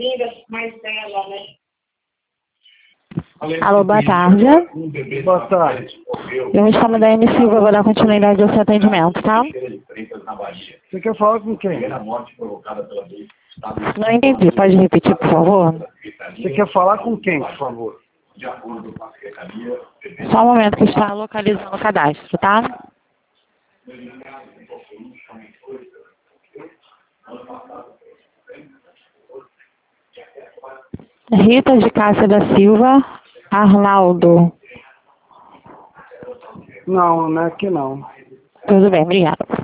Alô, boa tarde. Boa tarde. Eu me chamo Daiane Silva, vou dar continuidade ao seu atendimento, tá? Você quer falar com quem? Não entendi, pode repetir, por favor? Você quer falar com quem, por favor? Só um momento que está localizando o cadastro, tá? Rita de Cássia da Silva, Arnaldo. Não, não é aqui não. Tudo bem, obrigada.